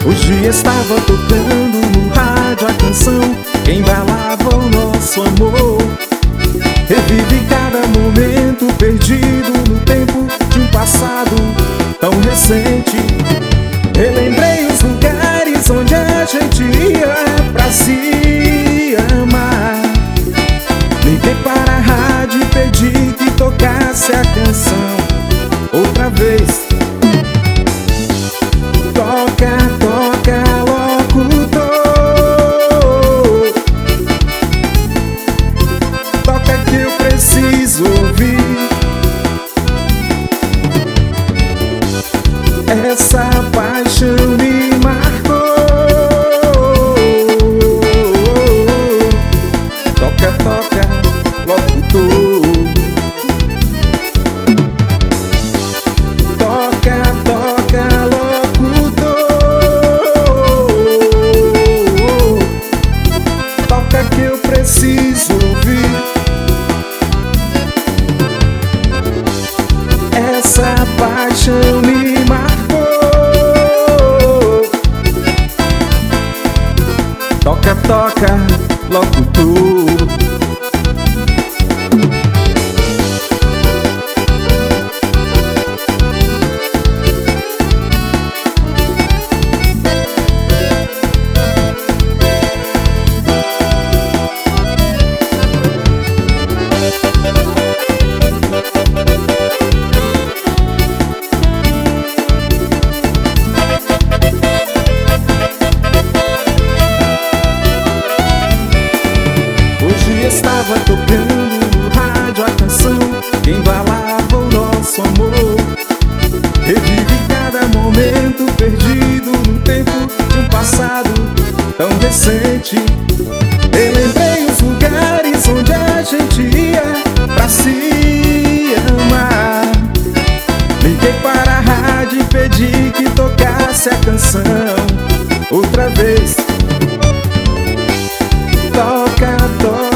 Hoje estava tocando no rádio a canção que embalava o nosso amor. Revive cada momento perdido no tempo de um passado tão recente. Relembrei os lugares onde a gente ia pra se amar. Liguei para a rádio e pedi que tocasse a canção outra vez. Toca, toca, locutor. Toca que eu preciso ouvir. Essa paixão me marcou. Toca, toca, locutor. Toca, toca, locutor. Toca que eu preciso ouvir. Essa paixão me marcou. Toca, toca, locutor. Estava tocando no rádio a canção que embalava o nosso amor. Revive cada momento perdido no tempo de um passado tão recente. Relembrei os lugares onde a gente ia pra se amar. Liguei para a rádio e pedi que tocasse a canção outra vez. Toca, toca.